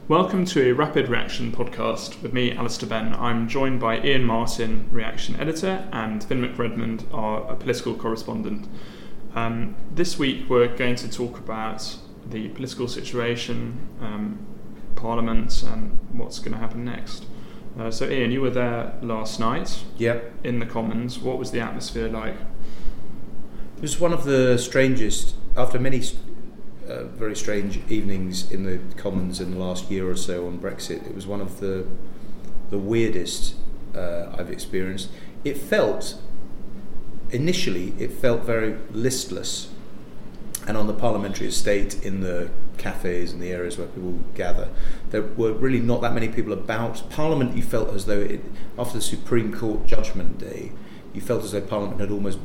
Welcome to a Rapid Reaction podcast with me, Alistair Benn. I'm joined by Ian Martin, Reaction Editor, and Finn McRedmond, our political correspondent. This week we're going to talk about the political situation, Parliament, and what's going to happen next. So Ian, you were there last night. Yep. In the Commons. What was the atmosphere like? It was one of the strangest, after many very strange evenings in the Commons in the last year or so on Brexit, it was one of the weirdest I've experienced. Initially it felt very listless, and on the parliamentary estate, in the cafes and the areas where people gather, there were really not that many people about. Parliament, you felt as though after the Supreme Court Judgment Day, you felt as though Parliament had almost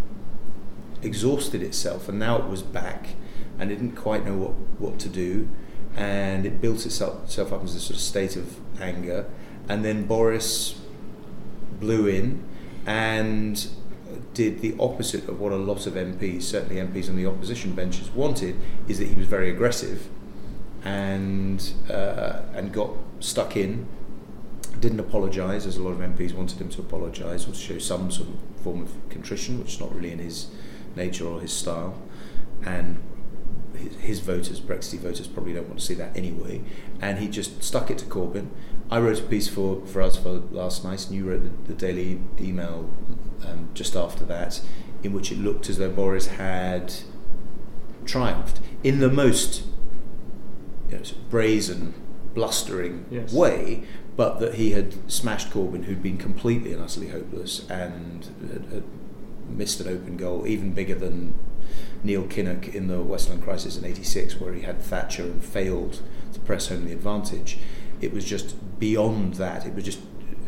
exhausted itself, and now it was back and it didn't quite know what to do, and it built itself up as a sort of state of anger. And then Boris blew in and did the opposite of what a lot of MPs, certainly MPs on the opposition benches, wanted, is that he was very aggressive and got stuck in, didn't apologise, as a lot of MPs wanted him to apologise or to show some sort of form of contrition, which is not really in his nature or his style. And his voters, Brexit voters, probably don't want to see that anyway, and he just stuck it to Corbyn. I wrote a piece for us for last night, and you wrote the Daily Email just after that, in which it looked as though Boris had triumphed in the most sort of brazen, blustering way, but that he had smashed Corbyn, who'd been completely and utterly hopeless and had missed an open goal, even bigger than Neil Kinnock in the Westland crisis in '86, where he had Thatcher and failed to press home the advantage. It was just beyond that. It was just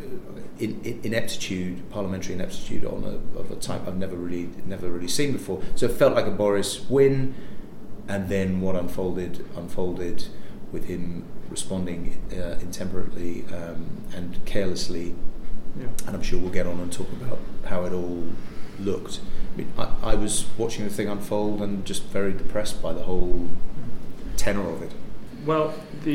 ineptitude, parliamentary ineptitude of a type I've never really seen before. So it felt like a Boris win, and then what unfolded with him responding intemperately and carelessly. Yeah. And I'm sure we'll get on and talk about how it all looked. I mean, I was watching the thing unfold and just very depressed by the whole tenor of it. Well,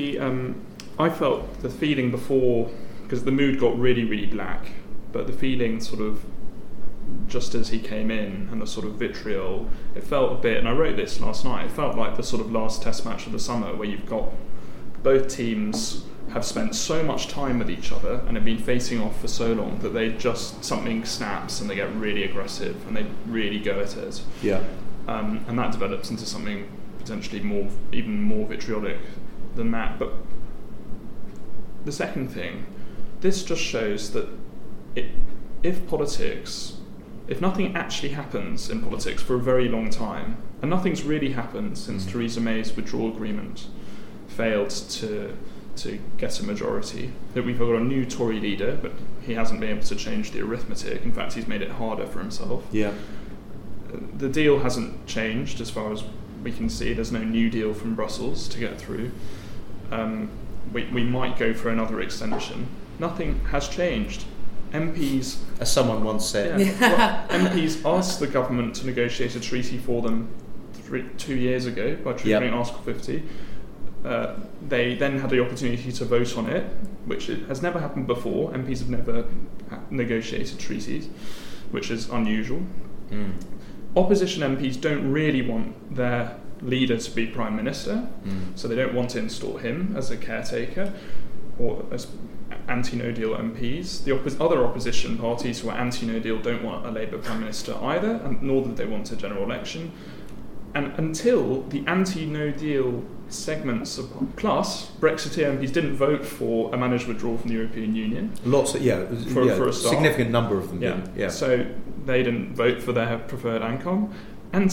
I felt the feeling before, because the mood got really, really black, but the feeling sort of just as he came in and the sort of vitriol, it felt a bit, and I wrote this last night, it felt like the sort of last test match of the summer, where you've got both teams have spent so much time with each other and have been facing off for so long that something snaps and they get really aggressive and they really go at it. Yeah. And that develops into something potentially even more vitriolic than that. But the second thing, this just shows that if nothing actually happens in politics for a very long time, and nothing's really happened since Theresa May's withdrawal agreement failed to get a majority, that we've got a new Tory leader, but he hasn't been able to change the arithmetic. In fact, he's made it harder for himself. Yeah. The deal hasn't changed as far as we can see. There's no new deal from Brussels to get through. We might go for another extension. Nothing has changed. MPs... As someone once said. MPs asked the government to negotiate a treaty for them 2 years ago by triggering Article 50. They then had the opportunity to vote on it, which has never happened before. MPs have never negotiated treaties, which is unusual. Opposition MPs don't really want their leader to be Prime Minister, so they don't want to install him as a caretaker or as anti-no deal MPs. The other opposition parties who are anti-no deal don't want a Labour Prime Minister either, and nor do they want a general election. And until the anti-no deal segments plus Brexiteer MPs didn't vote for a managed withdrawal from the European Union. Lots of for a start. Significant number of them did. Yeah. So they didn't vote for their preferred ANCOM, and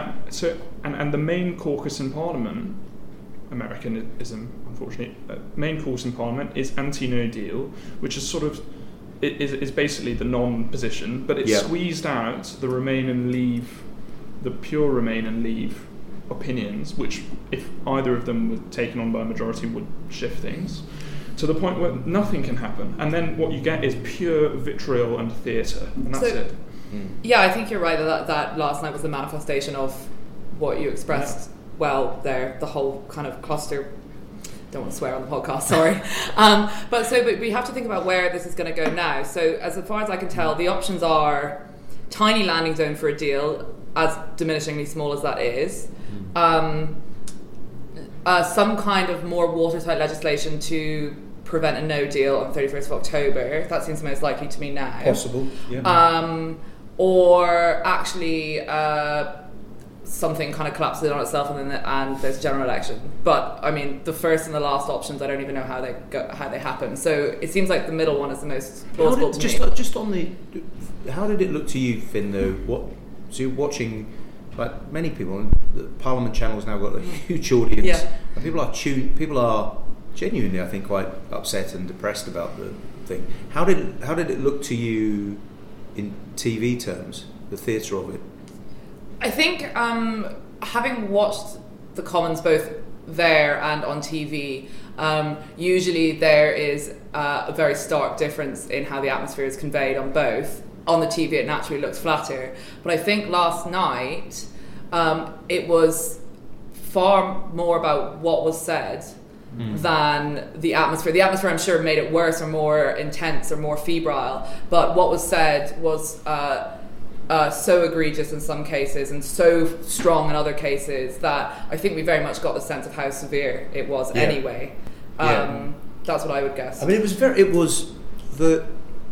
the main caucus in Parliament, Americanism, unfortunately, main caucus in Parliament is anti-no deal, which is sort of is basically the non-position, but it squeezed out the Remain and Leave, the pure Remain and Leave opinions, which, if either of them were taken on by a majority, would shift things to the point where nothing can happen. And then what you get is pure vitriol and theatre, and that's it. Yeah, I think you're right that last night was the manifestation of what you expressed well there, the whole kind of cluster don't want to swear on the podcast, sorry. But we have to think about where this is going to go now. So as far as I can tell, the options are tiny landing zone for a deal, as diminishingly small as that is. Some kind of more watertight legislation to prevent a no deal on 31st of October. That seems most likely to me now. Possible, yeah. Or actually something kind of collapses on itself and there's a general election. But I mean, the first and the last options, I don't even know how they happen. So it seems like the middle one is the most plausible to me. Just on the, how did it look to you, Finn? Though, so you're watching, like many people, and the Parliament channel's now got a huge audience. Yeah. And people are genuinely, I think, quite upset and depressed about the thing. How did it look to you in TV terms, the theatre of it? I think having watched the Commons both there and on TV, usually there is a very stark difference in how the atmosphere is conveyed on both. On the TV it naturally looks flatter, but I think last night it was far more about what was said than the atmosphere. The atmosphere, I'm sure, made it worse or more intense or more febrile, but what was said was so egregious in some cases and so strong in other cases that I think we very much got the sense of how severe it was anyway. That's what I would guess. I mean, it was the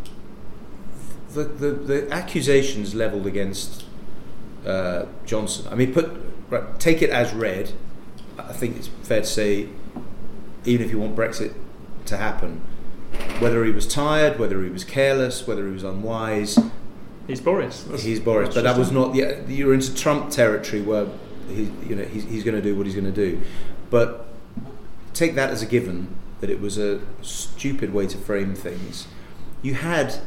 accusations levelled against Johnson. I mean, take it as read. I think it's fair to say, even if you want Brexit to happen, whether he was tired, whether he was careless, whether he was unwise, he's Boris. He's Boris, but that was not. Yeah, you're into Trump territory where he's going to do what he's going to do. But take that as a given that it was a stupid way to frame things. You had,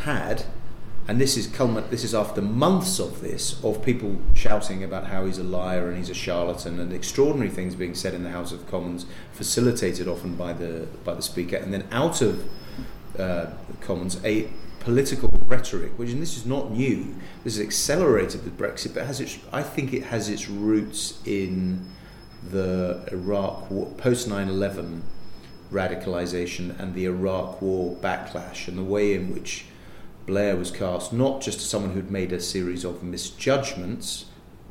and this is after months of people shouting about how he's a liar and he's a charlatan, and extraordinary things being said in the House of Commons, facilitated often by the Speaker, and then out of the Commons a political rhetoric, which, and this is not new, this is accelerated with Brexit, but I think it has its roots in the Iraq War, post 9/11 radicalisation and the Iraq War backlash, and the way in which Blair was cast not just as someone who'd made a series of misjudgments,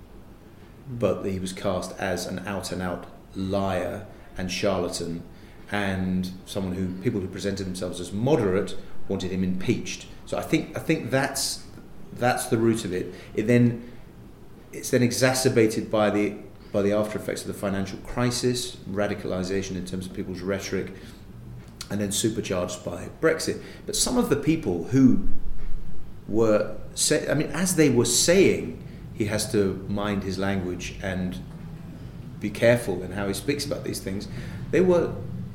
but he was cast as an out-and-out liar and charlatan, and someone who people who presented themselves as moderate wanted him impeached. So I think that's the root of it. It's then exacerbated by the after effects of the financial crisis, radicalisation in terms of people's rhetoric, and then supercharged by Brexit. But some of the people who were as they were saying he has to mind his language and be careful in how he speaks about these things, they were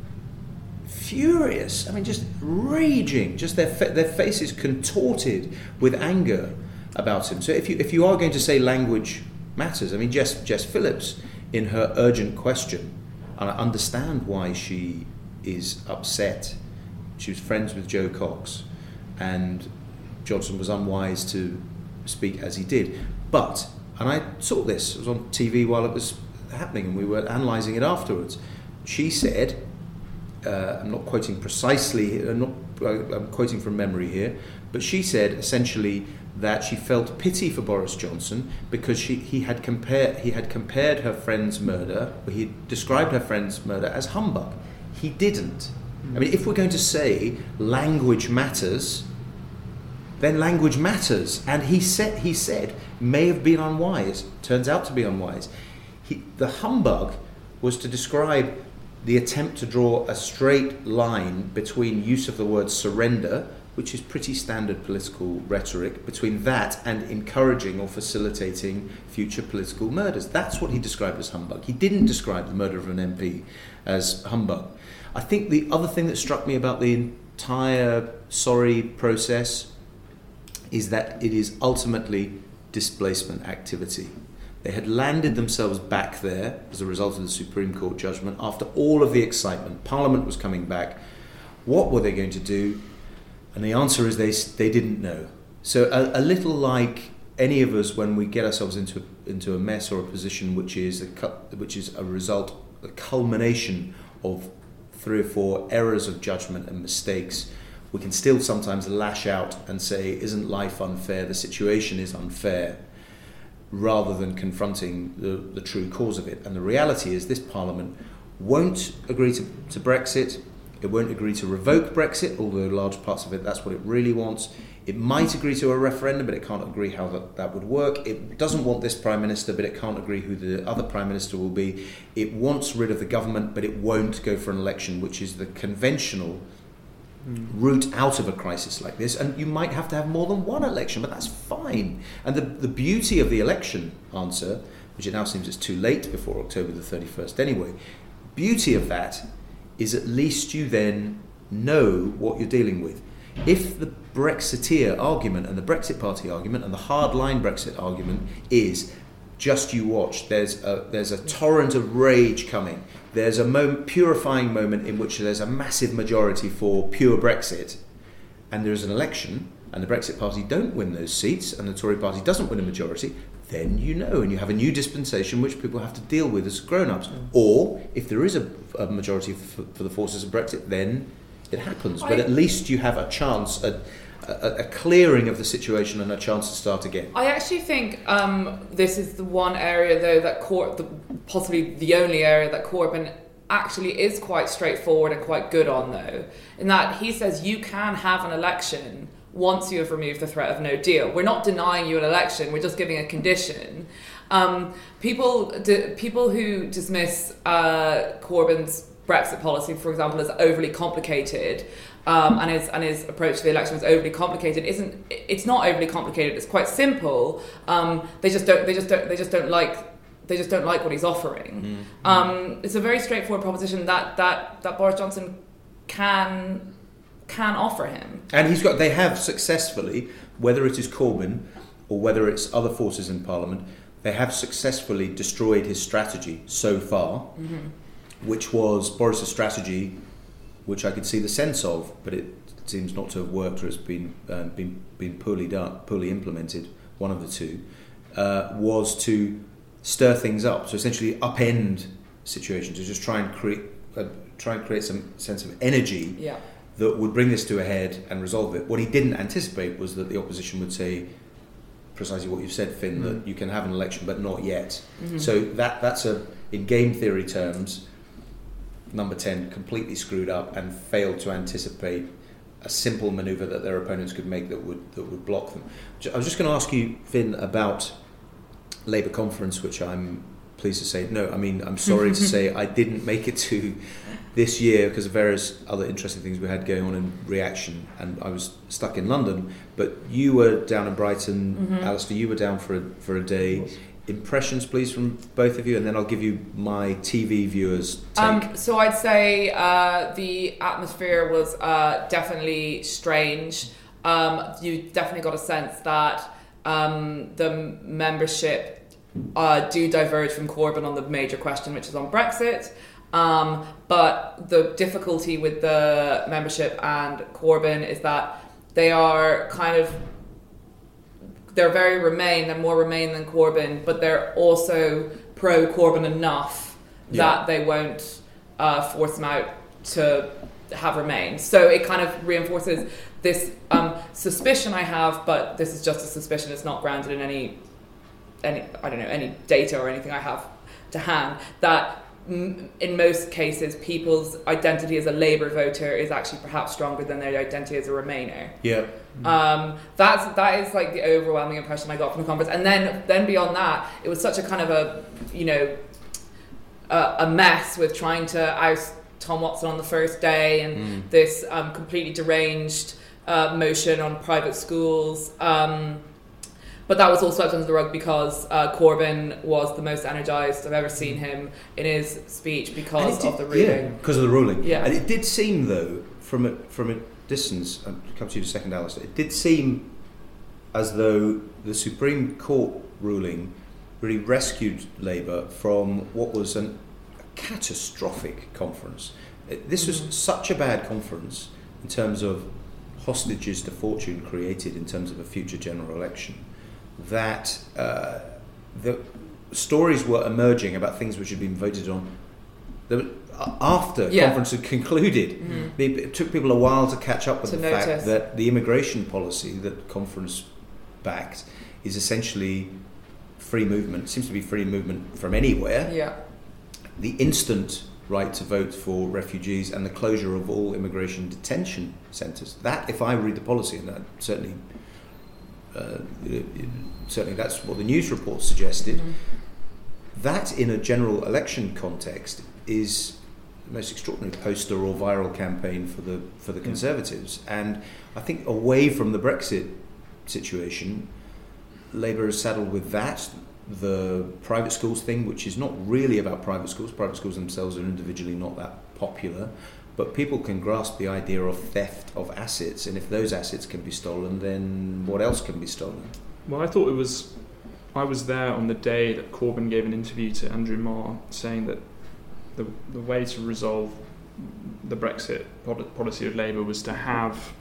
furious. I mean, just raging, just their faces contorted with anger about him. So if you are going to say language matters, I mean, Jess Phillips, in her urgent question, and I understand why she is upset. She was friends with Joe Cox, and Johnson was unwise to speak as he did. But, and I saw this, it was on TV while it was happening, and we were analysing it afterwards. She said, I'm not quoting precisely, I'm quoting from memory here, but she said essentially that she felt pity for Boris Johnson because he had compared her friend's murder, or he described her friend's murder as humbug. He didn't. I mean, if we're going to say language matters, then language matters. And he said may have been unwise, turns out to be unwise. The humbug was to describe the attempt to draw a straight line between use of the word surrender, which is pretty standard political rhetoric, between that and encouraging or facilitating future political murders. That's what he described as humbug. He didn't describe the murder of an MP as humbug. I think the other thing that struck me about the entire sorry process is that it is ultimately displacement activity. They had landed themselves back there as a result of the Supreme Court judgment after all of the excitement. Parliament was coming back. What were they going to do? And the answer is they didn't know. So a little like any of us when we get ourselves into a mess or a position which is a result, a culmination of 3 or 4 errors of judgment and mistakes, we can still sometimes lash out and say, isn't life unfair? The situation is unfair, rather than confronting the true cause of it. And the reality is this Parliament won't agree to Brexit. It won't agree to revoke Brexit, although large parts of it, that's what it really wants. It might agree to a referendum, but it can't agree how that would work. It doesn't want this Prime Minister, but it can't agree who the other Prime Minister will be. It wants rid of the government, but it won't go for an election, which is the conventional route out of a crisis like this. And you might have to have more than one election, but that's fine. And the beauty of the election answer, which it now seems it's too late before October the 31st anyway, beauty of that is at least you then know what you're dealing with. If the Brexiteer argument and the Brexit Party argument and the hardline Brexit argument is just you watch, there's a torrent of rage coming, there's a purifying moment in which there's a massive majority for pure Brexit, and there's an election and the Brexit Party don't win those seats and the Tory Party doesn't win a majority, then you know, and you have a new dispensation which people have to deal with as grown-ups. Or if there is a majority for the forces of Brexit, then it happens. But at least you have a chance, a clearing of the situation and a chance to start again. I actually think this is the one area, though, that possibly the only area that Corbyn actually is quite straightforward and quite good on, though, in that he says you can have an election once you have removed the threat of no deal. We're not denying you an election, we're just giving a condition. People who dismiss Corbyn's Brexit policy, for example, as overly complicated, and his approach to the election is overly complicated. It's not overly complicated. It's quite simple. They just don't like what he's offering. It's a very straightforward proposition that Boris Johnson can offer him. And they have successfully, whether it is Corbyn or whether it's other forces in Parliament, they have successfully destroyed his strategy so far, which was Boris's strategy, which I could see the sense of, but it seems not to have worked or has been poorly implemented. One of the two was to stir things up, so essentially upend situations, to just try and create some sense of energy. Yeah. That would bring this to a head and resolve it. What he didn't anticipate was that the opposition would say precisely what you've said, Finn, that you can have an election but not yet. So that's in game theory terms, number 10 completely screwed up and failed to anticipate a simple manoeuvre that their opponents could make that would block them. I was just going to ask you, Finn, about Labour conference, which I'm pleased to say, I'm sorry to say I didn't make it to this year because of various other interesting things we had going on in reaction, and I was stuck in London. But you were down in Brighton, Alistair, you were down for a day. Impressions, please, from both of you, and then I'll give you my TV viewers' take. So I'd say the atmosphere was definitely strange. You definitely got a sense that the membership do diverge from Corbyn on the major question, which is on Brexit. But the difficulty with the membership and Corbyn is that they're very Remain, they're more Remain than Corbyn, but they're also pro-Corbyn enough that they won't force him out to have Remain. So it kind of reinforces this suspicion I have, but this is just a suspicion, it's not grounded in any data or anything I have to hand, that in most cases people's identity as a Labour voter is actually perhaps stronger than their identity as a Remainer. That is like the overwhelming impression I got from the conference. And then beyond that, it was such a kind of a mess with trying to oust Tom Watson on the first day and this completely deranged motion on private schools. But that was all swept under the rug because Corbyn was the most energised I've ever seen him in his speech because of the ruling. Yeah, because of the ruling. Yeah. And it did seem, though, from a distance, I'll come to you in a second, Alistair, it did seem as though the Supreme Court ruling really rescued Labour from what was a catastrophic conference. This was such a bad conference in terms of hostages to fortune created in terms of a future general election, that the stories were emerging about things which had been voted on. after conference had concluded. It took people a while to catch up with the fact that the immigration policy that conference backed is essentially free movement. It seems to be free movement from anywhere. Yeah. The instant right to vote for refugees and the closure of all immigration detention centres. That, if I read the policy, and that certainly that's what the news report suggested, that in a general election context is the most extraordinary poster or viral campaign for the Conservatives. And I think away from the Brexit situation, Labour is saddled with that, the private schools thing, which is not really about private schools. Private schools themselves are individually not that popular, but people can grasp the idea of theft of assets, and if those assets can be stolen, then what else can be stolen? Well, I was there on the day that Corbyn gave an interview to Andrew Marr saying that the way to resolve the Brexit policy of Labour was to have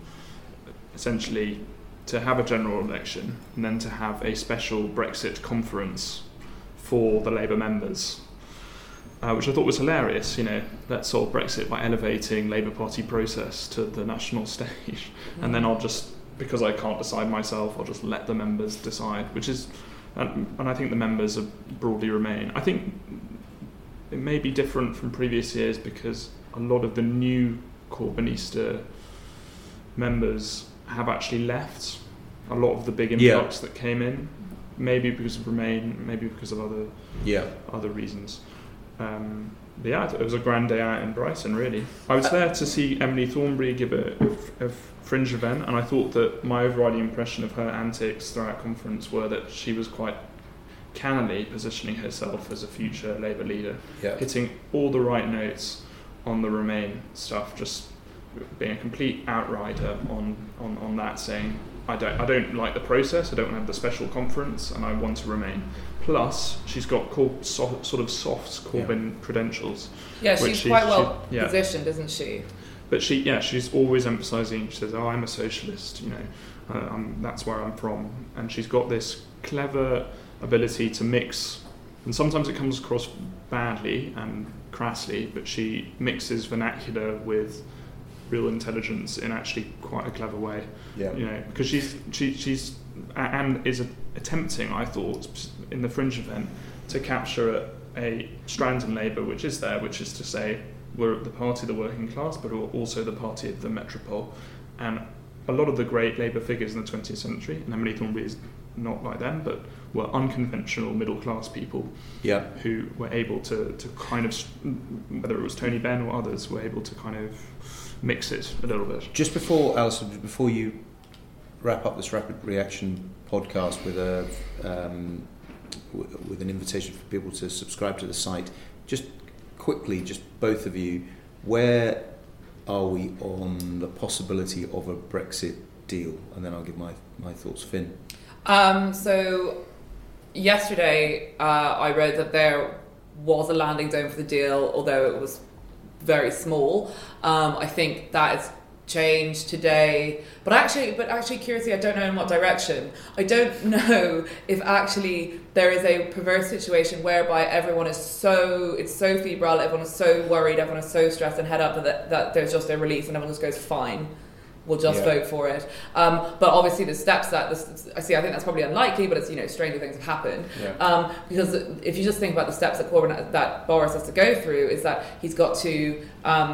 a general election and then to have a special Brexit conference for the Labour members, which I thought was hilarious. Let's solve Brexit by elevating Labour Party process to the national stage, and then because I can't decide myself, I'll just let the members decide, and I think the members broadly remain. I think it may be different from previous years because a lot of the new Corbynista members have actually left. A lot of the big influx that came in, maybe because of Remain, maybe because of other reasons. It was a grand day out in Brighton, really. I was there to see Emily Thornberry give a fringe event, and I thought that my overriding impression of her antics throughout conference were that she was quite cannily positioning herself as a future Labour leader, hitting all the right notes on the Remain stuff, just being a complete outrider on that, saying I don't like the process, I don't want to have the special conference, and I want to Remain. Plus, she's got sort of soft Corbyn credentials. Yeah, she's quite well positioned, isn't she? But she's always emphasising. She says, "Oh, I'm a socialist. That's where I'm from," and she's got this clever ability to mix. And sometimes it comes across badly and crassly, but she mixes vernacular with real intelligence in actually quite a clever way. Because she's and is attempting, I thought, in the fringe event, to capture a strand in Labour which is to say we're the party of the working class, but we're also the party of the metropole. And a lot of the great Labour figures in the 20th century, and Emily Thornberry is not like them, but were unconventional middle class people who were able to kind of, whether it was Tony Benn or others, were able to kind of mix it a little bit. Just before, Alison, before you wrap up this Rapid Reaction podcast with an invitation for people to subscribe to the site, just quickly, just both of you, where are we on the possibility of a Brexit deal? And then I'll give my thoughts. Finn. So yesterday I read that there was a landing zone for the deal, although it was very small. I think that has changed today, but actually curiously, I don't know in what direction. I don't know if actually there is a perverse situation whereby everyone is so febrile, everyone is so worried, everyone is so stressed and head up that there's just a release and everyone just goes fine, we'll just vote for it. But obviously the steps that I think that's probably unlikely, but it's stranger things have happened. Because if you just think about the steps that Boris has to go through, is that he's got to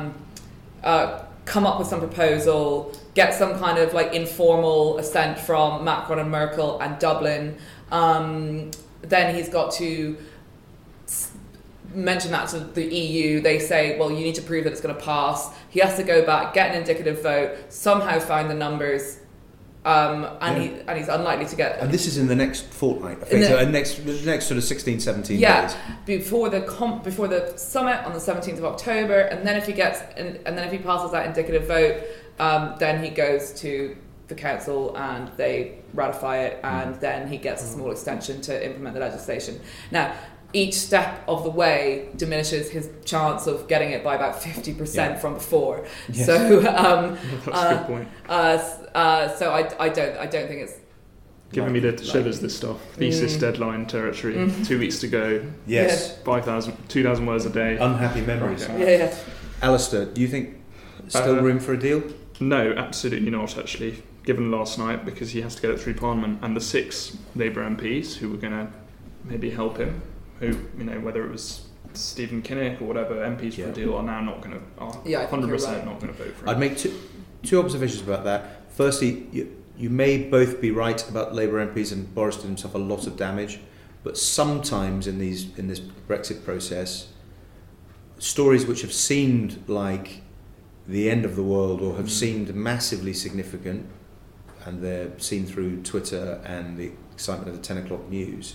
come up with some proposal, get some kind of like informal assent from Macron and Merkel and Dublin. Then he's got to mention that to the EU. They say, well, you need to prove that it's going to pass. He has to go back, get an indicative vote, somehow find the numbers, and he's unlikely to get. And this is in the next fortnight, the next sort of 16, 17 days. Before the summit on the 17th of October, and then if he passes that indicative vote, then he goes to the council and they ratify it, and then he gets a small extension to implement the legislation. Now, each step of the way diminishes his chance of getting it by about 50% from before. Yes. So that's a good point. So I don't think it's Giving me the shivers, this stuff. Thesis deadline territory. 2 weeks to go. Yes. 2,000 words a day. Unhappy memories. Yeah. Alistair, do you think still room for a deal? No, absolutely not, actually. Given last night, because he has to get it through Parliament, and the 6 Labour MPs who were going to maybe help him, who, whether it was Stephen Kinnock or whatever, MPs for a deal are now not going to, 100% not going to vote for him. I'd make two observations about that. Firstly, you may both be right about Labour MPs, and Boris did himself a lot of damage, but sometimes in this Brexit process, stories which have seemed like the end of the world or have seemed massively significant, and they're seen through Twitter and the excitement of the 10 o'clock news,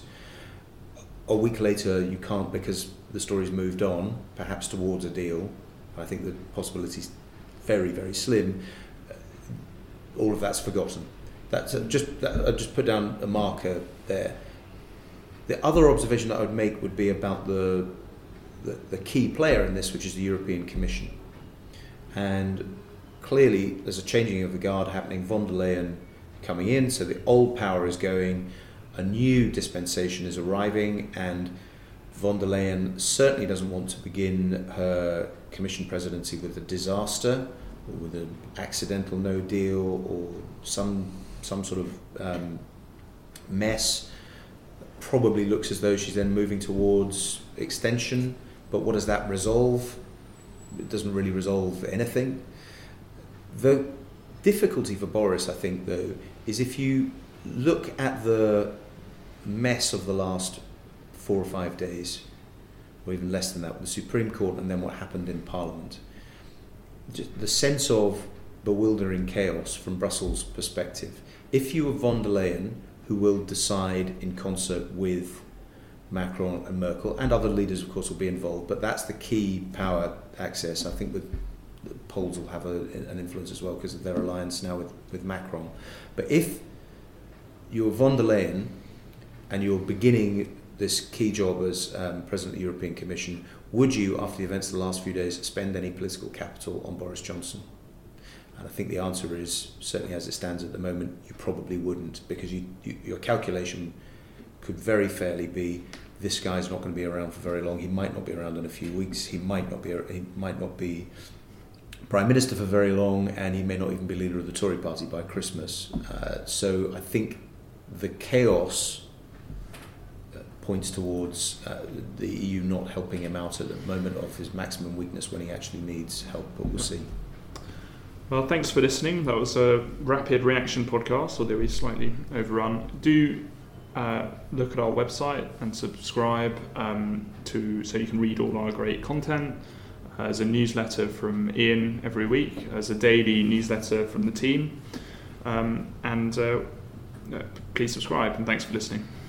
a week later you can't, because the story's moved on, perhaps towards a deal. I think the possibility's very, very slim. All of that's forgotten. I just put down a marker there. The other observation that I would make would be about the key player in this, which is the European Commission. And clearly there's a changing of the guard happening, von der Leyen coming in, so the old power is going, a new dispensation is arriving, and von der Leyen certainly doesn't want to begin her Commission presidency with a disaster, or with an accidental no deal, or some sort of mess. Probably looks as though she's then moving towards extension, but what does that resolve? It doesn't really resolve anything. The difficulty for Boris, I think, though, is if you look at the mess of the last 4 or 5 days, or even less than that, with the Supreme Court and then what happened in Parliament, just the sense of bewildering chaos from Brussels' perspective. If you are von der Leyen, who will decide in concert with Macron and Merkel, and other leaders, of course, will be involved, but that's the key power access. I think the Poles will have an influence as well because of their alliance now with Macron. But if you're von der Leyen and you're beginning this key job as President of the European Commission, would you, after the events of the last few days, spend any political capital on Boris Johnson? And I think the answer is, certainly as it stands at the moment, you probably wouldn't, because your calculation could very fairly be, this guy's not going to be around for very long. He might not be around in a few weeks. He might not be Prime Minister for very long, and he may not even be leader of the Tory party by Christmas. So I think the chaos points towards the EU not helping him out at the moment of his maximum weakness when he actually needs help, but we'll see. Well, thanks for listening. That was a rapid reaction podcast, although we slightly overrun. Do look at our website and subscribe so you can read all our great content. There's a newsletter from Ian every week. There's a daily newsletter from the team. And please subscribe, and thanks for listening.